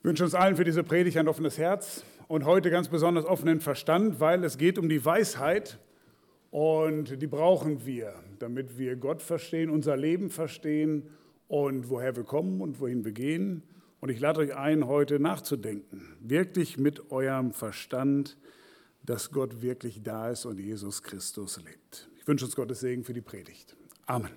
Ich wünsche uns allen für diese Predigt ein offenes Herz und heute ganz besonders offenen Verstand, weil es geht um die Weisheit und die brauchen wir, damit wir Gott verstehen, unser Leben verstehen und woher wir kommen und wohin wir gehen. Und ich lade euch ein, heute nachzudenken, wirklich mit eurem Verstand, dass Gott wirklich da ist und Jesus Christus lebt. Ich wünsche uns Gottes Segen für die Predigt. Amen.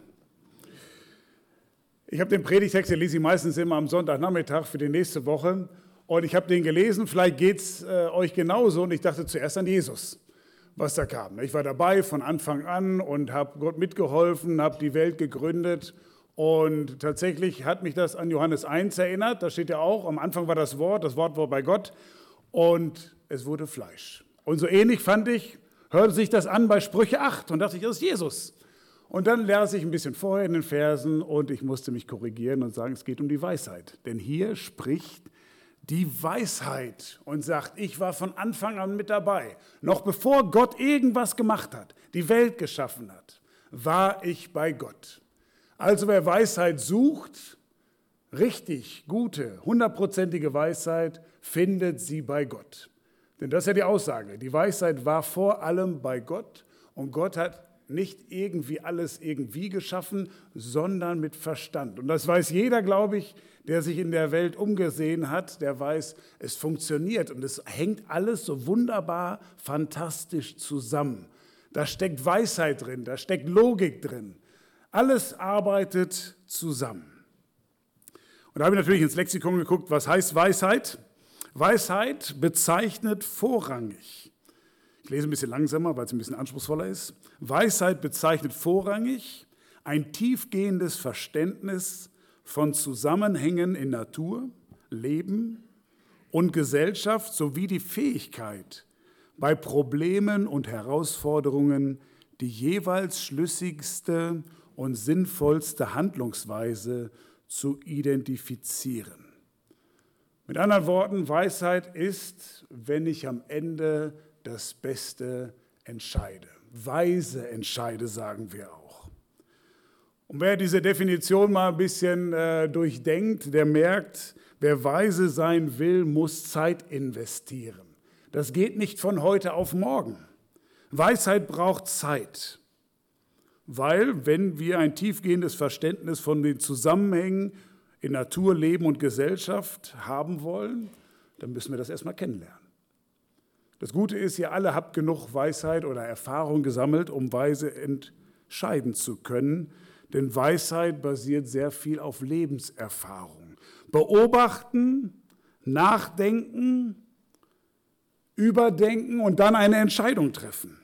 Ich habe den Predigtext, den lese ich meistens immer am Sonntagnachmittag für die nächste Woche. Und ich habe den gelesen, vielleicht geht es euch genauso. Und ich dachte zuerst an Jesus, was da kam. Ich war dabei von Anfang an und habe Gott mitgeholfen, habe die Welt gegründet. Und tatsächlich hat mich das an Johannes 1 erinnert. Da steht ja auch, am Anfang war das Wort war bei Gott. Und es wurde Fleisch. Und so ähnlich fand ich, hörte sich das an bei Sprüche 8. Und dachte ich, das ist Jesus. Und dann las ich ein bisschen vorher in den Versen und ich musste mich korrigieren und sagen, es geht um die Weisheit. Denn hier spricht die Weisheit und sagt, ich war von Anfang an mit dabei. Noch bevor Gott irgendwas gemacht hat, die Welt geschaffen hat, war ich bei Gott. Also wer Weisheit sucht, richtig gute, 100%ige Weisheit, findet sie bei Gott. Denn das ist ja die Aussage. Die Weisheit war vor allem bei Gott und Gott hat nicht irgendwie alles irgendwie geschaffen, sondern mit Verstand. Und das weiß jeder, glaube ich, der sich in der Welt umgesehen hat, der weiß, es funktioniert und es hängt alles so wunderbar, fantastisch zusammen. Da steckt Weisheit drin, da steckt Logik drin. Alles arbeitet zusammen. Und da habe ich natürlich ins Lexikon geguckt, was heißt Weisheit? Weisheit bezeichnet vorrangig. Ich lese ein bisschen langsamer, weil es ein bisschen anspruchsvoller ist. Weisheit bezeichnet vorrangig ein tiefgehendes Verständnis von Zusammenhängen in Natur, Leben und Gesellschaft sowie die Fähigkeit, bei Problemen und Herausforderungen die jeweils schlüssigste und sinnvollste Handlungsweise zu identifizieren. Mit anderen Worten, Weisheit ist, wenn ich am Ende das Beste entscheide. Weise entscheide, sagen wir auch. Und wer diese Definition mal ein bisschen durchdenkt, der merkt, wer weise sein will, muss Zeit investieren. Das geht nicht von heute auf morgen. Weisheit braucht Zeit, weil wenn wir ein tiefgehendes Verständnis von den Zusammenhängen in Natur, Leben und Gesellschaft haben wollen, dann müssen wir das erstmal kennenlernen. Das Gute ist, ihr alle habt genug Weisheit oder Erfahrung gesammelt, um weise entscheiden zu können. Denn Weisheit basiert sehr viel auf Lebenserfahrung. Beobachten, nachdenken, überdenken und dann eine Entscheidung treffen.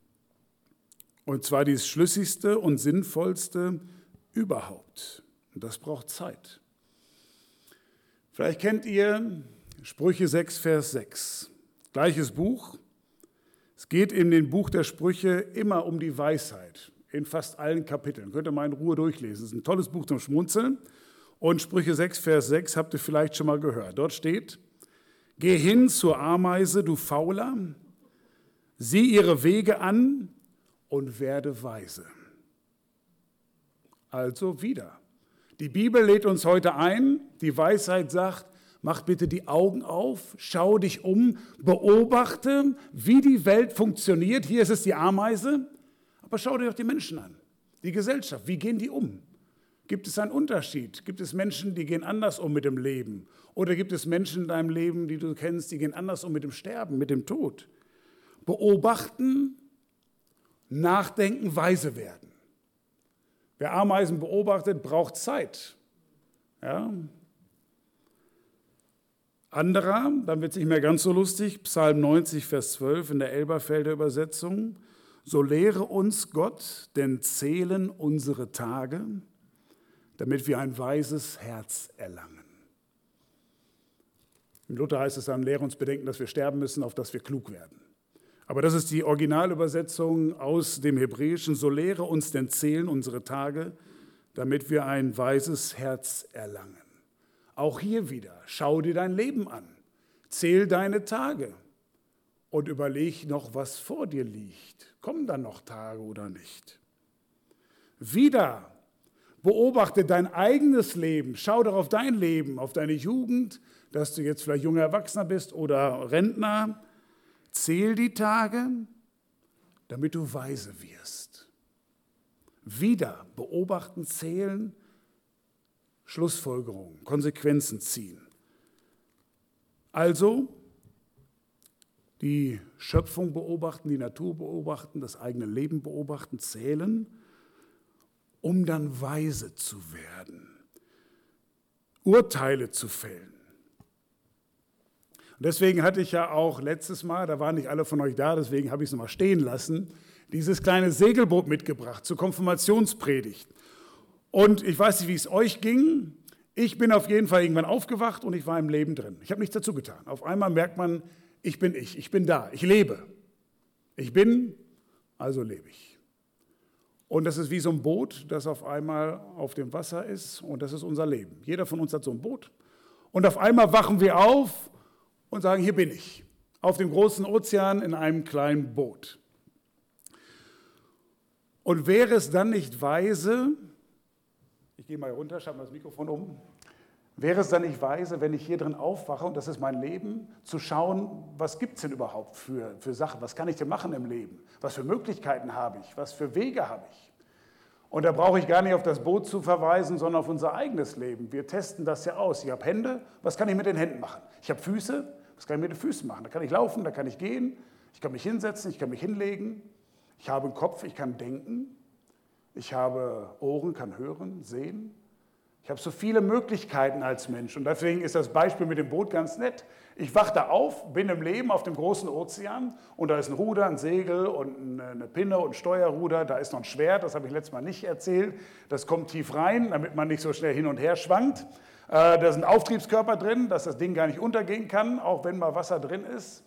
Und zwar die schlüssigste und sinnvollste überhaupt. Und das braucht Zeit. Vielleicht kennt ihr Sprüche 6, Vers 6. Gleiches Buch. Es geht in dem Buch der Sprüche immer um die Weisheit, in fast allen Kapiteln. Könnt ihr mal in Ruhe durchlesen. Es ist ein tolles Buch zum Schmunzeln. Und Sprüche 6, Vers 6 habt ihr vielleicht schon mal gehört. Dort steht, geh hin zur Ameise, du Fauler, sieh ihre Wege an und werde weise. Also wieder. Die Bibel lädt uns heute ein, die Weisheit sagt, mach bitte die Augen auf, schau dich um, beobachte, wie die Welt funktioniert. Hier ist es die Ameise, aber schau dir doch die Menschen an, die Gesellschaft, wie gehen die um? Gibt es einen Unterschied? Gibt es Menschen, die gehen anders um mit dem Leben? Oder gibt es Menschen in deinem Leben, die du kennst, die gehen anders um mit dem Sterben, mit dem Tod? Beobachten, nachdenken, weise werden. Wer Ameisen beobachtet, braucht Zeit. Ja? Anderer, dann wird es nicht mehr ganz so lustig, Psalm 90, Vers 12 in der Elberfelder Übersetzung. So lehre uns Gott, denn zählen unsere Tage, damit wir ein weises Herz erlangen. Im Luther heißt es dann, lehre uns bedenken, dass wir sterben müssen, auf dass wir klug werden. Aber das ist die Originalübersetzung aus dem Hebräischen. So lehre uns denn zählen unsere Tage, damit wir ein weises Herz erlangen. Auch hier wieder, schau dir dein Leben an, zähl deine Tage und überleg noch, was vor dir liegt. Kommen dann noch Tage oder nicht? Wieder, Beobachte dein eigenes Leben. Schau doch auf dein Leben, auf deine Jugend, dass du jetzt vielleicht junger Erwachsener bist oder Rentner. Zähl die Tage, damit du weise wirst. Wieder beobachten, zählen, Schlussfolgerungen, Konsequenzen ziehen. Also die Schöpfung beobachten, die Natur beobachten, das eigene Leben beobachten, zählen, um dann weise zu werden, Urteile zu fällen. Und deswegen hatte ich ja auch letztes Mal, da waren nicht alle von euch da, deswegen habe ich es nochmal stehen lassen, dieses kleine Segelboot mitgebracht zur Konfirmationspredigt. Und ich weiß nicht, wie es euch ging. Ich bin auf jeden Fall irgendwann aufgewacht und ich war im Leben drin. Ich habe nichts dazu getan. Auf einmal merkt man, ich bin da, ich lebe. Ich bin, also lebe ich. Und das ist wie so ein Boot, das auf einmal auf dem Wasser ist und das ist unser Leben. Jeder von uns hat so ein Boot und auf einmal wachen wir auf und sagen, hier bin ich, auf dem großen Ozean in einem kleinen Boot. Und wäre es dann nicht weise, ich gehe mal runter, schalte mal das Mikrofon um, wäre es dann nicht weise, wenn ich hier drin aufwache, und das ist mein Leben, zu schauen, was gibt es denn überhaupt für Sachen, was kann ich denn machen im Leben, was für Möglichkeiten habe ich, was für Wege habe ich. Und da brauche ich gar nicht auf das Boot zu verweisen, sondern auf unser eigenes Leben. Wir testen das ja aus. Ich habe Hände, was kann ich mit den Händen machen? Ich habe Füße, was kann ich mit den Füßen machen? Da kann ich laufen, da kann ich gehen, ich kann mich hinsetzen, ich kann mich hinlegen. Ich habe einen Kopf, ich kann denken. Ich habe Ohren, kann hören, sehen. Ich habe so viele Möglichkeiten als Mensch und deswegen ist das Beispiel mit dem Boot ganz nett. Ich wache da auf, bin im Leben auf dem großen Ozean und da ist ein Ruder, ein Segel und eine Pinne und ein Steuerruder. Da ist noch ein Schwert, das habe ich letztes Mal nicht erzählt. Das kommt tief rein, damit man nicht so schnell hin und her schwankt. Da ist ein Auftriebskörper drin, dass das Ding gar nicht untergehen kann, auch wenn mal Wasser drin ist.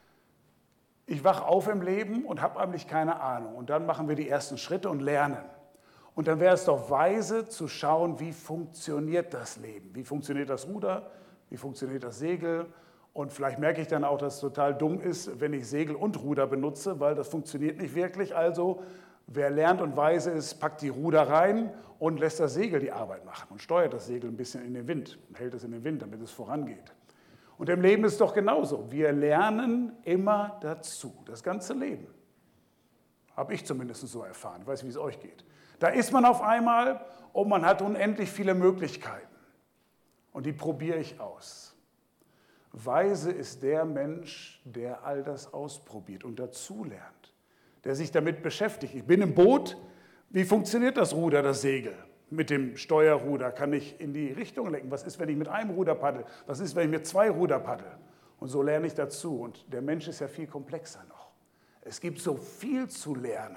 Ich wache auf im Leben und habe eigentlich keine Ahnung. Und dann machen wir die ersten Schritte und lernen. Und dann wäre es doch weise zu schauen, wie funktioniert das Leben? Wie funktioniert das Ruder? Wie funktioniert das Segel? Und vielleicht merke ich dann auch, dass es total dumm ist, wenn ich Segel und Ruder benutze, weil das funktioniert nicht wirklich. Also wer lernt und weise ist, packt die Ruder rein und lässt das Segel die Arbeit machen und steuert das Segel ein bisschen in den Wind und hält es in den Wind, damit es vorangeht. Und im Leben ist es doch genauso. Wir lernen immer dazu, das ganze Leben. Habe ich zumindest so erfahren. Ich weiß nicht, wie es euch geht. Da ist man auf einmal und man hat unendlich viele Möglichkeiten. Und die probiere ich aus. Weise ist der Mensch, der all das ausprobiert und dazulernt, der sich damit beschäftigt. Ich bin im Boot, wie funktioniert das Ruder, das Segel? Mit dem Steuerruder kann ich in die Richtung lenken. Was ist, wenn ich mit einem Ruder paddel? Was ist, wenn ich mit zwei Ruder paddel? Und so lerne ich dazu. Und der Mensch ist ja viel komplexer noch. Es gibt so viel zu lernen.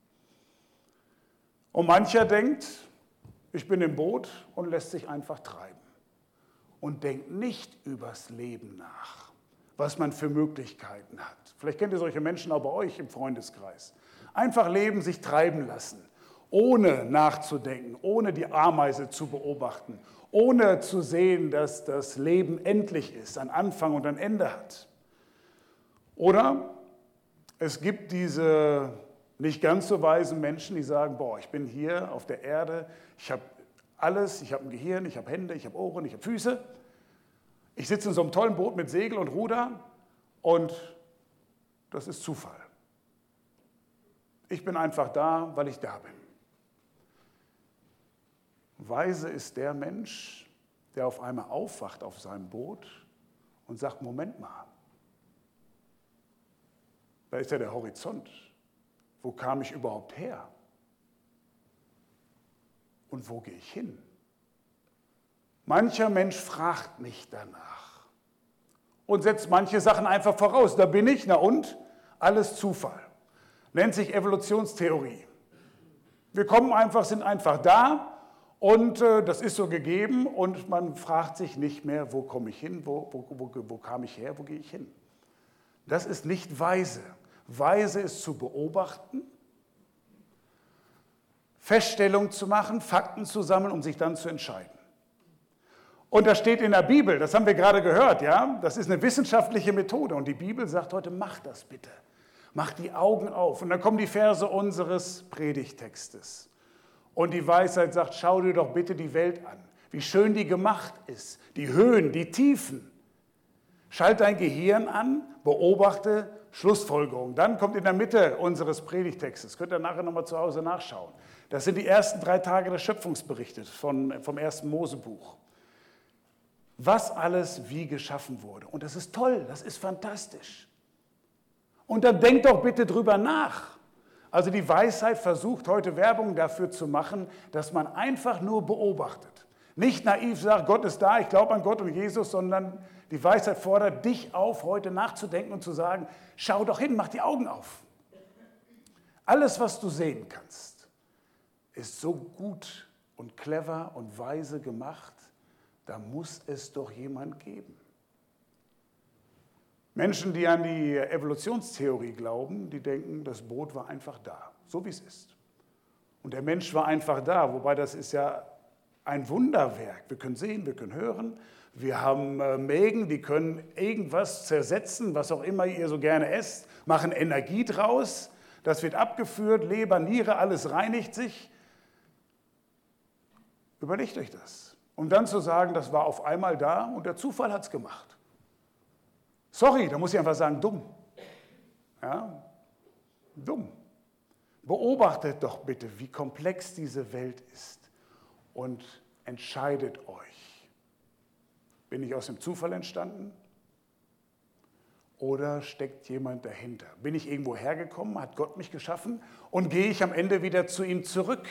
Und mancher denkt, ich bin im Boot und lässt sich einfach treiben. Und denkt nicht übers Leben nach, was man für Möglichkeiten hat. Vielleicht kennt ihr solche Menschen auch bei euch im Freundeskreis. Einfach leben, sich treiben lassen, ohne nachzudenken, ohne die Ameise zu beobachten, ohne zu sehen, dass das Leben endlich ist, einen Anfang und ein Ende hat. Oder es gibt diese nicht ganz so weisen Menschen, die sagen, boah, ich bin hier auf der Erde, ich habe alles, ich habe ein Gehirn, ich habe Hände, ich habe Ohren, ich habe Füße. Ich sitze in so einem tollen Boot mit Segel und Ruder und das ist Zufall. Ich bin einfach da, weil ich da bin. Weise ist der Mensch, der auf einmal aufwacht auf seinem Boot und sagt, Moment mal, da ist ja der Horizont. Wo kam ich überhaupt her? Und wo gehe ich hin? Mancher Mensch fragt nicht danach und setzt manche Sachen einfach voraus. Da bin ich, na und? Alles Zufall. Nennt sich Evolutionstheorie. Wir kommen einfach, sind einfach da und das ist so gegeben und man fragt sich nicht mehr, wo komme ich hin, wo kam ich her, wo gehe ich hin. Das ist nicht weise. Weise ist zu beobachten, Feststellungen zu machen, Fakten zu sammeln, um sich dann zu entscheiden. Und das steht in der Bibel, das haben wir gerade gehört, ja? Das ist eine wissenschaftliche Methode und die Bibel sagt heute, mach das bitte. Mach die Augen auf. Und dann kommen die Verse unseres Predigtextes. Und die Weisheit sagt, schau dir doch bitte die Welt an, wie schön die gemacht ist, die Höhen, die Tiefen. Schalt dein Gehirn an, beobachte Schlussfolgerungen. Dann kommt in der Mitte unseres Predigtextes, könnt ihr nachher nochmal zu Hause nachschauen. Das sind die ersten 3 Tage des Schöpfungsberichtes vom 1. Mosebuch. Was alles wie geschaffen wurde. Und das ist toll, das ist fantastisch. Und dann denkt doch bitte drüber nach. Also die Weisheit versucht heute Werbung dafür zu machen, dass man einfach nur beobachtet. Nicht naiv sagt, Gott ist da, ich glaube an Gott und Jesus, sondern die Weisheit fordert dich auf, heute nachzudenken und zu sagen, schau doch hin, mach die Augen auf. Alles, was du sehen kannst, ist so gut und clever und weise gemacht, da muss es doch jemand geben. Menschen, die an die Evolutionstheorie glauben, die denken, das Boot war einfach da, so wie es ist. Und der Mensch war einfach da, wobei das ist ja ein Wunderwerk. Wir können sehen, wir können hören, wir haben Mägen, die können irgendwas zersetzen, was auch immer ihr so gerne esst, machen Energie draus, das wird abgeführt, Leber, Niere, alles reinigt sich. Überlegt euch das. Um dann zu sagen, das war auf einmal da und der Zufall hat es gemacht. Sorry, da muss ich einfach sagen, dumm. Ja, dumm. Beobachtet doch bitte, wie komplex diese Welt ist und entscheidet euch. Bin ich aus dem Zufall entstanden oder steckt jemand dahinter? Bin ich irgendwo hergekommen, hat Gott mich geschaffen und gehe ich am Ende wieder zu ihm zurück?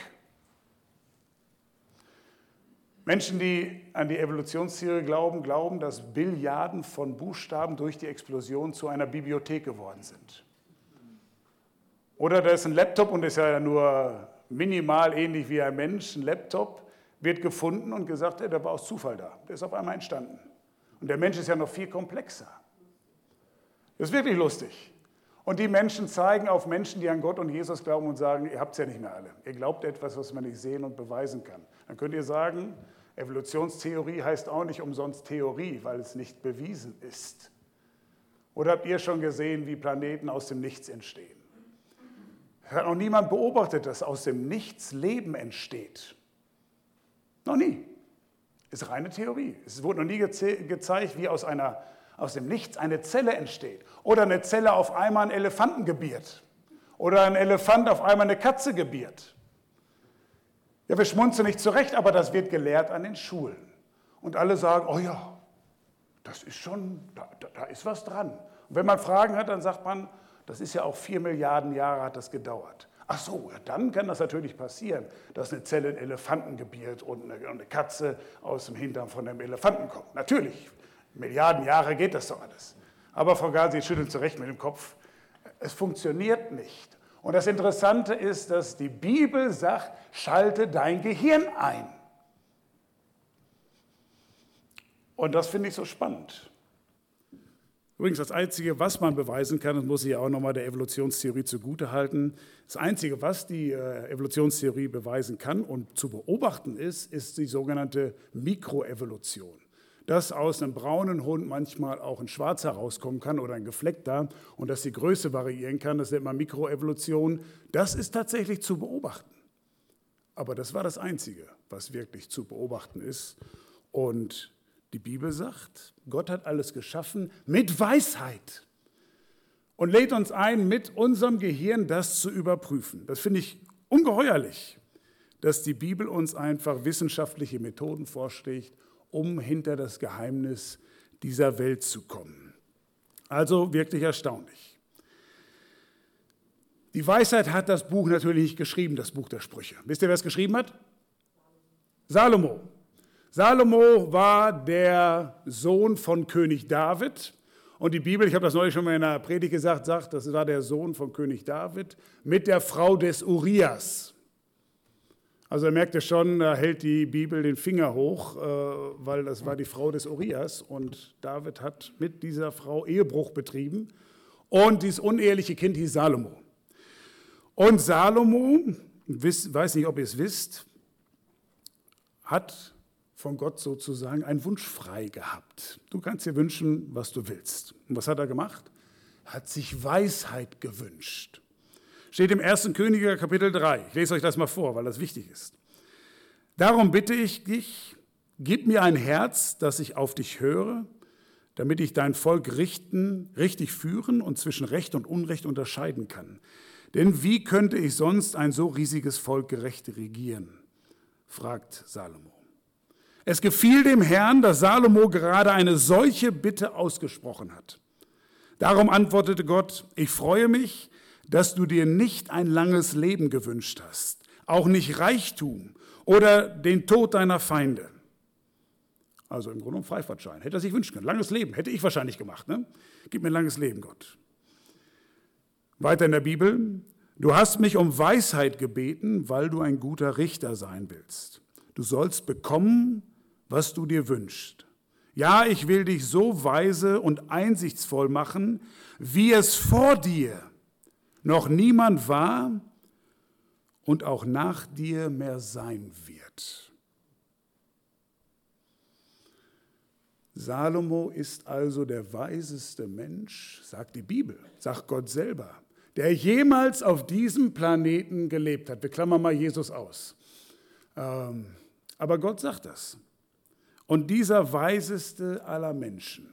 Menschen, die an die Evolutionstheorie glauben, dass Billiarden von Buchstaben durch die Explosion zu einer Bibliothek geworden sind. Oder da ist ein Laptop und ist ja nur minimal ähnlich wie ein Mensch. Ein Laptop wird gefunden und gesagt, der war aus Zufall da. Der ist auf einmal entstanden. Und der Mensch ist ja noch viel komplexer. Das ist wirklich lustig. Und die Menschen zeigen auf Menschen, die an Gott und Jesus glauben und sagen, ihr habt es ja nicht mehr alle. Ihr glaubt etwas, was man nicht sehen und beweisen kann. Dann könnt ihr sagen, Evolutionstheorie heißt auch nicht umsonst Theorie, weil es nicht bewiesen ist. Oder habt ihr schon gesehen, wie Planeten aus dem Nichts entstehen? Hat noch niemand beobachtet, dass aus dem Nichts Leben entsteht. Noch nie. Ist reine Theorie. Es wurde noch nie gezeigt, wie aus dem Nichts eine Zelle entsteht. Oder eine Zelle auf einmal einen Elefanten gebiert. Oder ein Elefant auf einmal eine Katze gebiert. Ja, wir schmunzeln nicht zurecht, aber das wird gelehrt an den Schulen. Und alle sagen, oh ja, das ist schon, da ist was dran. Und wenn man Fragen hat, dann sagt man, das ist ja auch 4 Milliarden Jahre hat das gedauert. Ach so, ja, dann kann das natürlich passieren, dass eine Zelle einen Elefanten gebiert und eine Katze aus dem Hintern von einem Elefanten kommt. Natürlich, Milliarden Jahre geht das doch alles. Aber Frau Gahl, Sie schütteln zu Recht mit dem Kopf. Es funktioniert nicht. Und das Interessante ist, dass die Bibel sagt, schalte dein Gehirn ein. Und das finde ich so spannend. Übrigens, das Einzige, was man beweisen kann, das muss ich ja auch nochmal der Evolutionstheorie zugutehalten, das Einzige, was die Evolutionstheorie beweisen kann und zu beobachten ist die sogenannte Mikroevolution. Dass aus einem braunen Hund manchmal auch ein schwarzer rauskommen kann oder ein gefleckter und dass die Größe variieren kann, das nennt man Mikroevolution, das ist tatsächlich zu beobachten. Aber das war das Einzige, was wirklich zu beobachten ist. Und die Bibel sagt, Gott hat alles geschaffen mit Weisheit und lädt uns ein, mit unserem Gehirn das zu überprüfen. Das finde ich ungeheuerlich, dass die Bibel uns einfach wissenschaftliche Methoden vorschlägt, um hinter das Geheimnis dieser Welt zu kommen. Also wirklich erstaunlich. Die Weisheit hat das Buch natürlich nicht geschrieben, das Buch der Sprüche. Wisst ihr, wer es geschrieben hat? Salomo. Salomo war der Sohn von König David. Und die Bibel, ich habe das neulich schon mal in einer Predigt gesagt, sagt, das war der Sohn von König David mit der Frau des Urias. Also merkt ihr schon, da hält die Bibel den Finger hoch, weil das war die Frau des Urias. Und David hat mit dieser Frau Ehebruch betrieben. Und dieses uneheliche Kind hieß Salomo. Und Salomo, weiß nicht, ob ihr es wisst, hat von Gott sozusagen einen Wunsch frei gehabt. Du kannst dir wünschen, was du willst. Und was hat er gemacht? Er hat sich Weisheit gewünscht. Steht im 1. Könige Kapitel 3. Ich lese euch das mal vor, weil das wichtig ist. Darum bitte ich dich, gib mir ein Herz, dass ich auf dich höre, damit ich dein Volk richtig führen und zwischen Recht und Unrecht unterscheiden kann. Denn wie könnte ich sonst ein so riesiges Volk gerecht regieren? Fragt Salomo. Es gefiel dem Herrn, dass Salomo gerade eine solche Bitte ausgesprochen hat. Darum antwortete Gott, ich freue mich, dass du dir nicht ein langes Leben gewünscht hast, auch nicht Reichtum oder den Tod deiner Feinde. Also im Grunde ein Freifahrtschein. Hätte er sich wünschen können. Langes Leben. Hätte ich wahrscheinlich gemacht. Ne? Gib mir ein langes Leben, Gott. Weiter in der Bibel. Du hast mich um Weisheit gebeten, weil du ein guter Richter sein willst. Du sollst bekommen, was du dir wünschst. Ja, ich will dich so weise und einsichtsvoll machen, wie es vor dir noch niemand war und auch nach dir mehr sein wird. Salomo ist also der weiseste Mensch, sagt die Bibel, sagt Gott selber, der jemals auf diesem Planeten gelebt hat. Wir klammern mal Jesus aus. Aber Gott sagt das. Und dieser weiseste aller Menschen.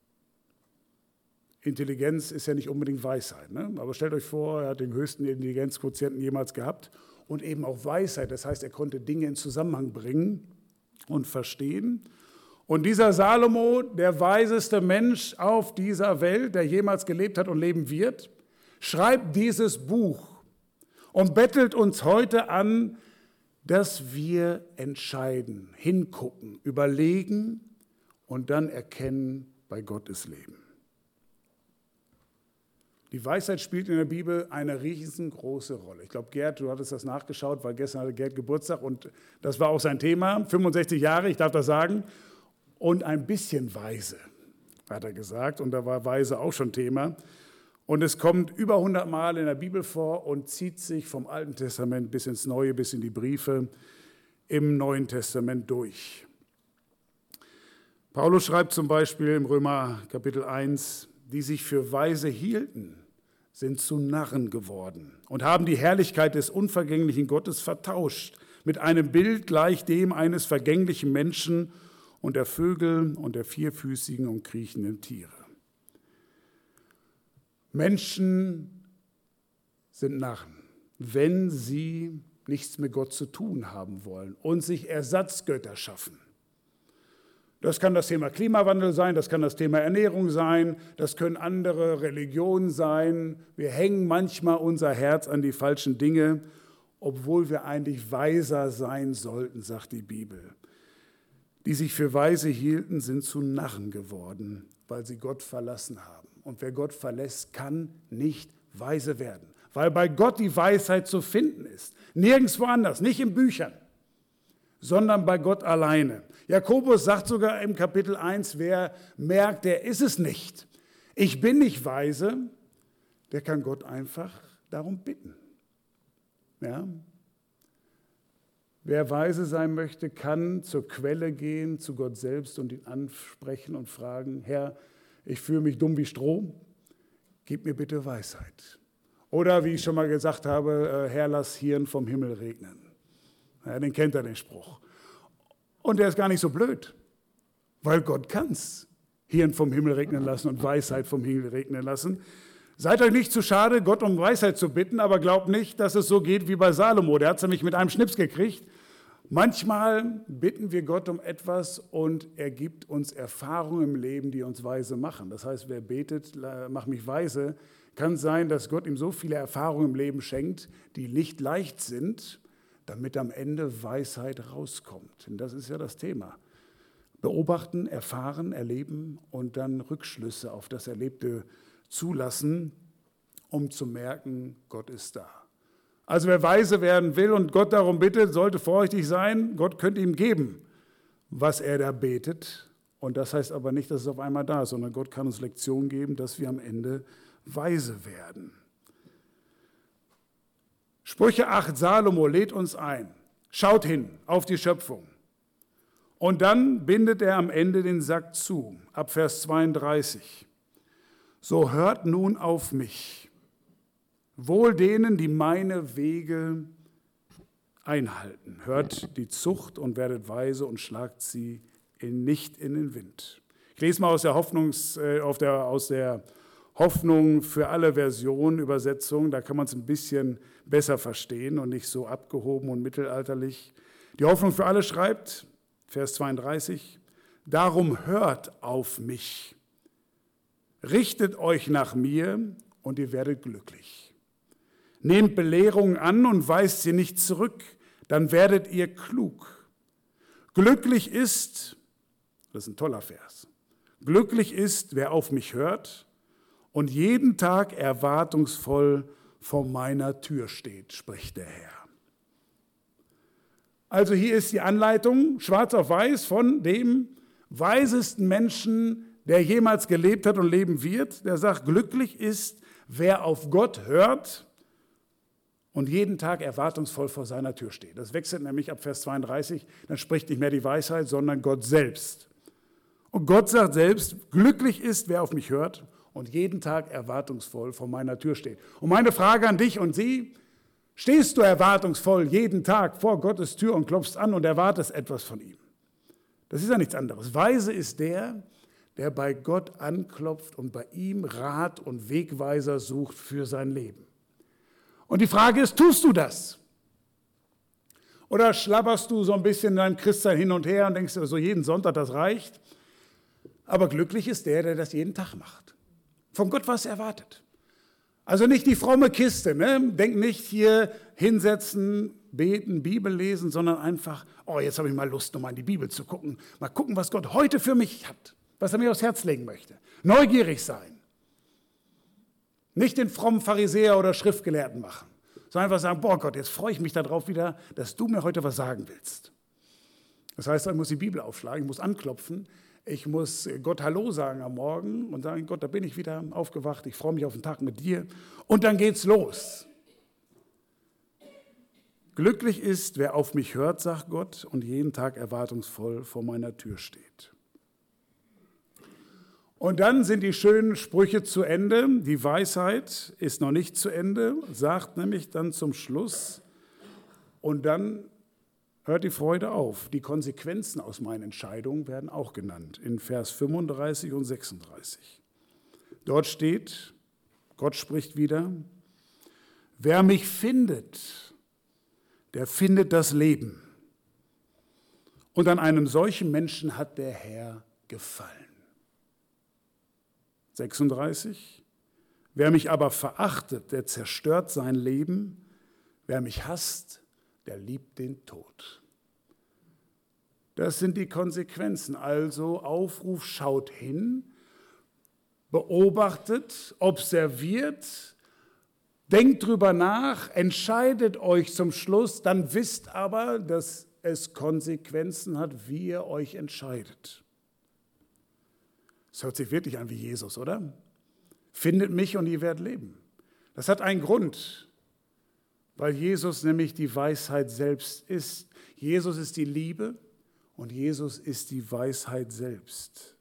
Intelligenz ist ja nicht unbedingt Weisheit, ne? Aber stellt euch vor, er hat den höchsten Intelligenzquotienten jemals gehabt und eben auch Weisheit. Das heißt, er konnte Dinge in Zusammenhang bringen und verstehen. Und dieser Salomo, der weiseste Mensch auf dieser Welt, der jemals gelebt hat und leben wird, schreibt dieses Buch und bettelt uns heute an, dass wir entscheiden, hingucken, überlegen und dann erkennen, bei Gott ist Leben. Die Weisheit spielt in der Bibel eine riesengroße Rolle. Ich glaube, Gerd, du hattest das nachgeschaut, weil gestern hatte Gerd Geburtstag und das war auch sein Thema. 65 Jahre, ich darf das sagen, und ein bisschen weise, hat er gesagt. Und da war weise auch schon Thema. Und es kommt über 100 Mal in der Bibel vor und zieht sich vom Alten Testament bis ins Neue, bis in die Briefe im Neuen Testament durch. Paulus schreibt zum Beispiel im Römer Kapitel 1, die sich für weise hielten, sind zu Narren geworden und haben die Herrlichkeit des unvergänglichen Gottes vertauscht mit einem Bild gleich dem eines vergänglichen Menschen und der Vögel und der vierfüßigen und kriechenden Tiere. Menschen sind Narren, wenn sie nichts mit Gott zu tun haben wollen und sich Ersatzgötter schaffen. Das kann das Thema Klimawandel sein, das kann das Thema Ernährung sein, das können andere Religionen sein. Wir hängen manchmal unser Herz an die falschen Dinge, obwohl wir eigentlich weiser sein sollten, sagt die Bibel. Die sich für weise hielten, sind zu Narren geworden, weil sie Gott verlassen haben. Und wer Gott verlässt, kann nicht weise werden, weil bei Gott die Weisheit zu finden ist. Nirgendwo anders, nicht in Büchern, sondern bei Gott alleine. Jakobus sagt sogar im Kapitel 1, wer merkt, der ist es nicht. Ich bin nicht weise, der kann Gott einfach darum bitten. Ja? Wer weise sein möchte, kann zur Quelle gehen, zu Gott selbst und ihn ansprechen und fragen, Herr, ich fühle mich dumm wie Stroh, gib mir bitte Weisheit. Oder wie ich schon mal gesagt habe, Herr, lass Hirn vom Himmel regnen. Ja, den kennt er, den Spruch. Und der ist gar nicht so blöd, weil Gott kann's. Hirn vom Himmel regnen lassen und Weisheit vom Himmel regnen lassen. Seid euch nicht zu schade, Gott um Weisheit zu bitten, aber glaubt nicht, dass es so geht wie bei Salomo. Der hat es nämlich mit einem Schnips gekriegt. Manchmal bitten wir Gott um etwas und er gibt uns Erfahrungen im Leben, die uns weise machen. Das heißt, wer betet, mach mich weise, kann sein, dass Gott ihm so viele Erfahrungen im Leben schenkt, die nicht leicht sind, damit am Ende Weisheit rauskommt. Und das ist ja das Thema. Beobachten, erfahren, erleben und dann Rückschlüsse auf das Erlebte zulassen, um zu merken, Gott ist da. Also wer weise werden will und Gott darum bittet, sollte vorsichtig sein. Gott könnte ihm geben, was er da betet. Und das heißt aber nicht, dass es auf einmal da ist, sondern Gott kann uns Lektionen geben, dass wir am Ende weise werden. Sprüche 8, Salomo lädt uns ein. Schaut hin auf die Schöpfung. Und dann bindet er am Ende den Sack zu, ab Vers 32. So hört nun auf mich Wohl denen, die meine Wege einhalten. Hört die Zucht und werdet weise und schlagt sie nicht in den Wind. Ich lese mal aus der Hoffnung für alle Version Übersetzung, da kann man es ein bisschen besser verstehen und nicht so abgehoben und mittelalterlich. Die Hoffnung für alle schreibt, Vers 32, darum hört auf mich, richtet euch nach mir und ihr werdet glücklich. Nehmt Belehrungen an und weist sie nicht zurück, dann werdet ihr klug. Glücklich ist, das ist ein toller Vers, glücklich ist, wer auf mich hört und jeden Tag erwartungsvoll vor meiner Tür steht, spricht der Herr. Also hier ist die Anleitung, schwarz auf weiß, von dem weisesten Menschen, der jemals gelebt hat und leben wird. Der sagt, glücklich ist, wer auf Gott hört und jeden Tag erwartungsvoll vor seiner Tür steht. Das wechselt nämlich ab Vers 32, dann spricht nicht mehr die Weisheit, sondern Gott selbst. Und Gott sagt selbst, glücklich ist, wer auf mich hört und jeden Tag erwartungsvoll vor meiner Tür steht. Und meine Frage an dich und Sie, stehst du erwartungsvoll jeden Tag vor Gottes Tür und klopfst an und erwartest etwas von ihm? Das ist ja nichts anderes. Weise ist der bei Gott anklopft und bei ihm Rat und Wegweiser sucht für sein Leben. Und die Frage ist, tust du das? Oder schlabberst du so ein bisschen in deinem Christsein hin und her und denkst, so jeden Sonntag, das reicht? Aber glücklich ist der das jeden Tag macht. Von Gott was erwartet. Also nicht die fromme Kiste, ne? Denk nicht hier hinsetzen, beten, Bibel lesen, sondern einfach, oh, jetzt habe ich mal Lust, nochmal in die Bibel zu gucken. Mal gucken, was Gott heute für mich hat, was er mir aufs Herz legen möchte. Neugierig sein. Nicht den frommen Pharisäer oder Schriftgelehrten machen, sondern einfach sagen, boah Gott, jetzt freue ich mich darauf wieder, dass du mir heute was sagen willst. Das heißt, ich muss die Bibel aufschlagen, ich muss anklopfen, ich muss Gott Hallo sagen am Morgen und sagen, Gott, da bin ich wieder aufgewacht, ich freue mich auf den Tag mit dir. Und dann geht's los. Glücklich ist, wer auf mich hört, sagt Gott, und jeden Tag erwartungsvoll vor meiner Tür steht. Und dann sind die schönen Sprüche zu Ende. Die Weisheit ist noch nicht zu Ende, sagt nämlich dann zum Schluss, und dann hört die Freude auf. Die Konsequenzen aus meinen Entscheidungen werden auch genannt, in Vers 35 und 36. Dort steht, Gott spricht wieder, wer mich findet, der findet das Leben. Und an einem solchen Menschen hat der Herr gefallen. 36. Wer mich aber verachtet, der zerstört sein Leben. Wer mich hasst, der liebt den Tod. Das sind die Konsequenzen. Also Aufruf, schaut hin, beobachtet, observiert, denkt drüber nach, entscheidet euch zum Schluss, dann wisst aber, dass es Konsequenzen hat, wie ihr euch entscheidet. Das hört sich wirklich an wie Jesus, oder? Findet mich und ihr werdet leben. Das hat einen Grund, weil Jesus nämlich die Weisheit selbst ist. Jesus ist die Liebe und Jesus ist die Weisheit selbst.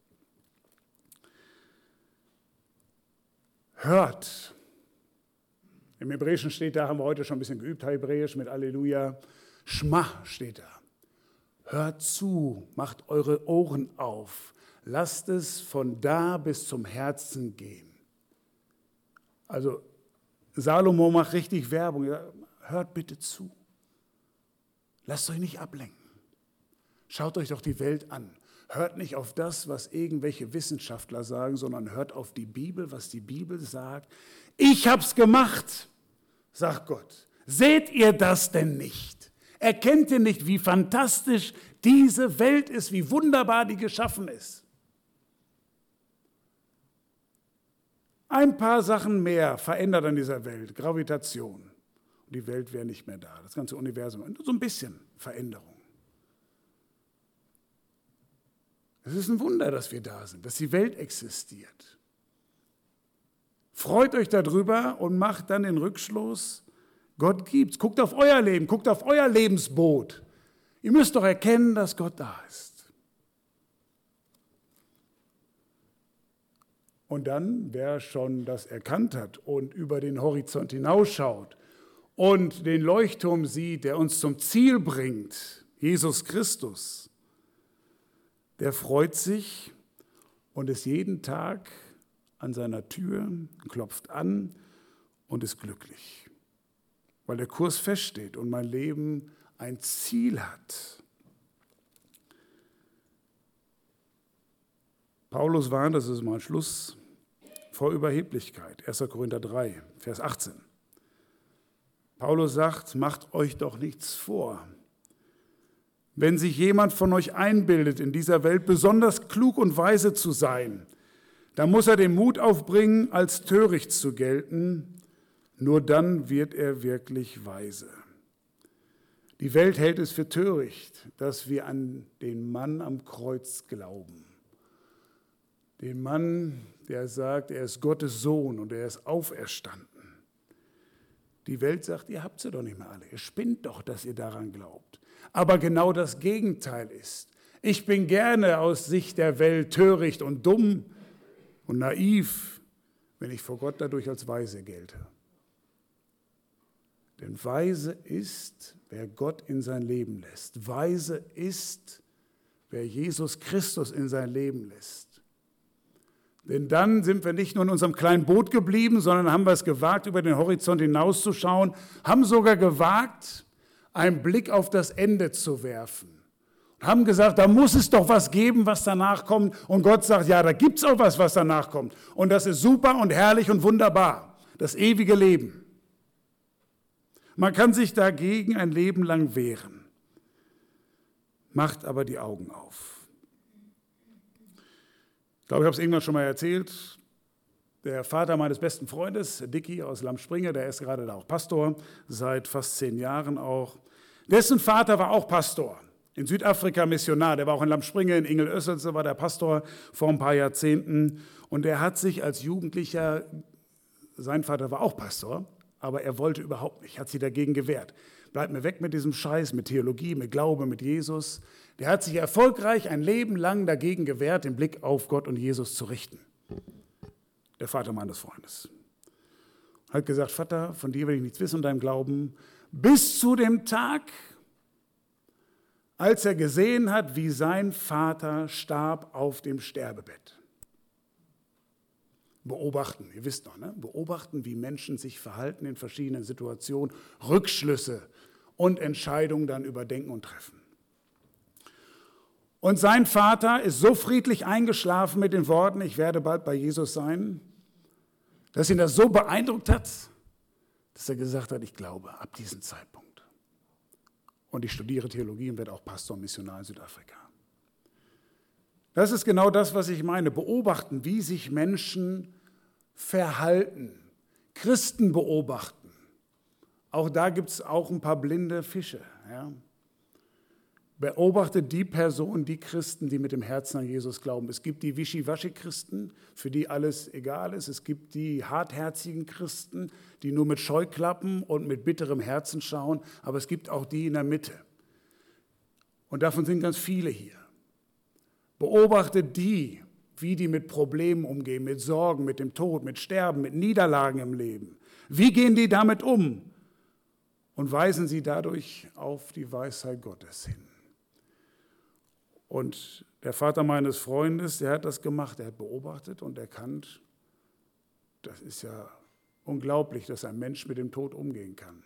Hört. Im Hebräischen steht da, haben wir heute schon ein bisschen geübt, Hebräisch mit Alleluja. Schma steht da. Hört zu, macht eure Ohren auf. Lasst es von da bis zum Herzen gehen. Also Salomo macht richtig Werbung. Hört bitte zu. Lasst euch nicht ablenken. Schaut euch doch die Welt an. Hört nicht auf das, was irgendwelche Wissenschaftler sagen, sondern hört auf die Bibel, was die Bibel sagt. Ich hab's gemacht, sagt Gott. Seht ihr das denn nicht? Erkennt ihr nicht, wie fantastisch diese Welt ist, wie wunderbar die geschaffen ist? Ein paar Sachen mehr verändert an dieser Welt, Gravitation. Und die Welt wäre nicht mehr da, das ganze Universum. So ein bisschen Veränderung. Es ist ein Wunder, dass wir da sind, dass die Welt existiert. Freut euch darüber und macht dann den Rückschluss, Gott gibt's. Guckt auf euer Leben, guckt auf euer Lebensboot. Ihr müsst doch erkennen, dass Gott da ist. Und dann, wer schon das erkannt hat und über den Horizont hinausschaut und den Leuchtturm sieht, der uns zum Ziel bringt, Jesus Christus, der freut sich und ist jeden Tag an seiner Tür, klopft an und ist glücklich, weil der Kurs feststeht und mein Leben ein Ziel hat. Paulus warnt, das ist mein Schluss, vor Überheblichkeit. 1. Korinther 3, Vers 18. Paulus sagt, macht euch doch nichts vor. Wenn sich jemand von euch einbildet, in dieser Welt besonders klug und weise zu sein, dann muss er den Mut aufbringen, als töricht zu gelten. Nur dann wird er wirklich weise. Die Welt hält es für töricht, dass wir an den Mann am Kreuz glauben. Den Mann, der sagt, er ist Gottes Sohn und er ist auferstanden. Die Welt sagt, ihr habt sie doch nicht mehr alle. Ihr spinnt doch, dass ihr daran glaubt. Aber genau das Gegenteil ist. Ich bin gerne aus Sicht der Welt töricht und dumm und naiv, wenn ich vor Gott dadurch als weise gelte. Denn weise ist, wer Gott in sein Leben lässt. Weise ist, wer Jesus Christus in sein Leben lässt. Denn dann sind wir nicht nur in unserem kleinen Boot geblieben, sondern haben wir es gewagt, über den Horizont hinauszuschauen, haben sogar gewagt, einen Blick auf das Ende zu werfen. Und haben gesagt, da muss es doch was geben, was danach kommt. Und Gott sagt, ja, da gibt es auch was danach kommt. Und das ist super und herrlich und wunderbar. Das ewige Leben. Man kann sich dagegen ein Leben lang wehren, macht aber die Augen auf. Ich glaube, ich habe es irgendwann schon mal erzählt. Der Vater meines besten Freundes, Dicky aus Lammspringe, der ist gerade da auch Pastor, seit fast 10 Jahren auch. Dessen Vater war auch Pastor, in Südafrika Missionar. Der war auch in Lammspringe, in Ingelösselse war der Pastor vor ein paar Jahrzehnten. Und er hat sich als Jugendlicher, sein Vater war auch Pastor, aber er wollte überhaupt nicht, hat sich dagegen gewehrt. Bleibt mir weg mit diesem Scheiß, mit Theologie, mit Glaube, mit Jesus. Der hat sich erfolgreich ein Leben lang dagegen gewehrt, den Blick auf Gott und Jesus zu richten. Der Vater meines Freundes. Hat gesagt, Vater, von dir will ich nichts wissen und deinem Glauben. Bis zu dem Tag, als er gesehen hat, wie sein Vater starb auf dem Sterbebett. Beobachten, ihr wisst noch, ne? Beobachten, wie Menschen sich verhalten in verschiedenen Situationen, Rückschlüsse und Entscheidungen dann überdenken und treffen. Und sein Vater ist so friedlich eingeschlafen mit den Worten, ich werde bald bei Jesus sein, dass ihn das so beeindruckt hat, dass er gesagt hat, ich glaube, ab diesem Zeitpunkt. Und ich studiere Theologie und werde auch Pastor und Missionar in Südafrika. Das ist genau das, was ich meine. Beobachten, wie sich Menschen verhalten. Christen beobachten. Auch da gibt es auch ein paar blinde Fische. Ja. Beobachtet die Personen, die Christen, die mit dem Herzen an Jesus glauben. Es gibt die Wischiwaschi-Christen, für die alles egal ist. Es gibt die hartherzigen Christen, die nur mit Scheuklappen und mit bitterem Herzen schauen. Aber es gibt auch die in der Mitte. Und davon sind ganz viele hier. Beobachtet die, wie die mit Problemen umgehen, mit Sorgen, mit dem Tod, mit Sterben, mit Niederlagen im Leben. Wie gehen die damit um? Und weisen sie dadurch auf die Weisheit Gottes hin. Und der Vater meines Freundes, der hat das gemacht, er hat beobachtet und erkannt, das ist ja unglaublich, dass ein Mensch mit dem Tod umgehen kann.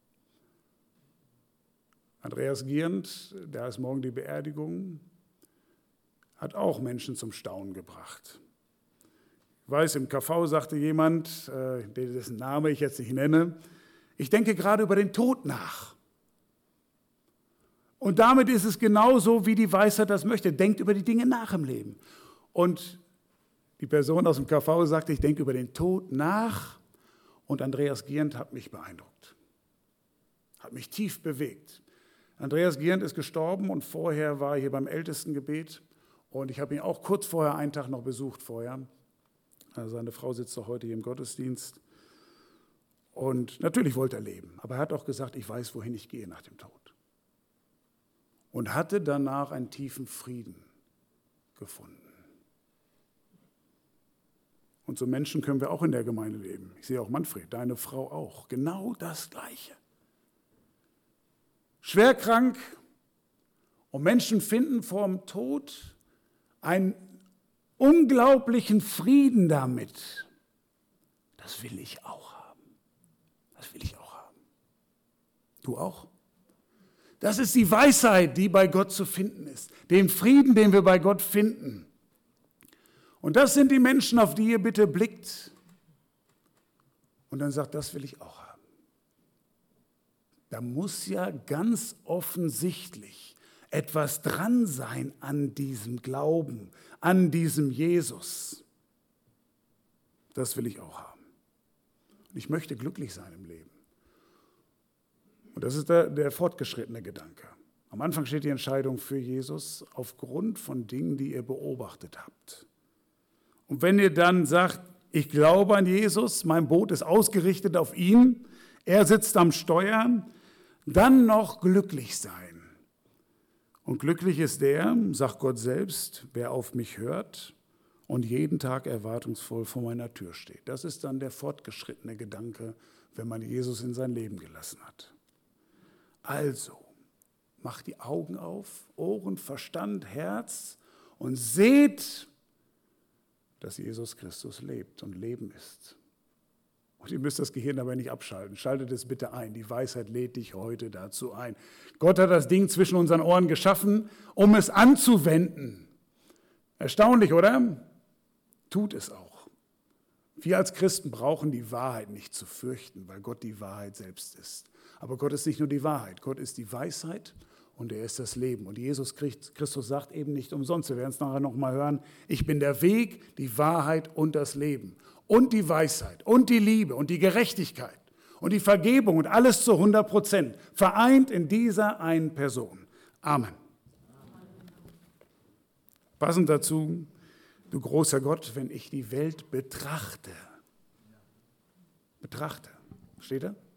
Andreas Giernd, da ist morgen die Beerdigung, hat auch Menschen zum Staunen gebracht. Ich weiß, im KV sagte jemand, dessen Name ich jetzt nicht nenne, ich denke gerade über den Tod nach. Und damit ist es genauso, wie die Weisheit das möchte. Denkt über die Dinge nach im Leben. Und die Person aus dem KV sagte, ich denke über den Tod nach. Und Andreas Giernd hat mich beeindruckt. Hat mich tief bewegt. Andreas Giernd ist gestorben und vorher war er hier beim Ältestengebet. Und ich habe ihn auch kurz vorher, einen Tag noch besucht vorher. Also seine Frau sitzt auch heute hier im Gottesdienst. Und natürlich wollte er leben. Aber er hat auch gesagt, ich weiß, wohin ich gehe nach dem Tod. Und hatte danach einen tiefen Frieden gefunden. Und so Menschen können wir auch in der Gemeinde leben. Ich sehe auch Manfred, deine Frau auch. Genau das Gleiche. Schwer krank und Menschen finden vorm Tod einen unglaublichen Frieden damit. Das will ich auch haben. Das will ich auch haben. Du auch? Das ist die Weisheit, die bei Gott zu finden ist. Den Frieden, den wir bei Gott finden. Und das sind die Menschen, auf die ihr bitte blickt. Und dann sagt, das will ich auch haben. Da muss ja ganz offensichtlich etwas dran sein an diesem Glauben, an diesem Jesus. Das will ich auch haben. Und ich möchte glücklich sein im Leben. Und das ist der fortgeschrittene Gedanke. Am Anfang steht die Entscheidung für Jesus aufgrund von Dingen, die ihr beobachtet habt. Und wenn ihr dann sagt, ich glaube an Jesus, mein Boot ist ausgerichtet auf ihn, er sitzt am Steuer, dann noch glücklich sein. Und glücklich ist der, sagt Gott selbst, wer auf mich hört und jeden Tag erwartungsvoll vor meiner Tür steht. Das ist dann der fortgeschrittene Gedanke, wenn man Jesus in sein Leben gelassen hat. Also, macht die Augen auf, Ohren, Verstand, Herz und seht, dass Jesus Christus lebt und Leben ist. Und ihr müsst das Gehirn dabei nicht abschalten. Schaltet es bitte ein. Die Weisheit lädt dich heute dazu ein. Gott hat das Ding zwischen unseren Ohren geschaffen, um es anzuwenden. Erstaunlich, oder? Tut es auch. Wir als Christen brauchen die Wahrheit nicht zu fürchten, weil Gott die Wahrheit selbst ist. Aber Gott ist nicht nur die Wahrheit, Gott ist die Weisheit und er ist das Leben. Und Jesus Christus sagt eben nicht umsonst, wir werden es nachher nochmal hören, ich bin der Weg, die Wahrheit und das Leben. Und die Weisheit und die Liebe und die Gerechtigkeit und die Vergebung und alles zu 100%, vereint in dieser einen Person. Amen. Passend dazu, du großer Gott, wenn ich die Welt betrachte. Betrachte. Steht da?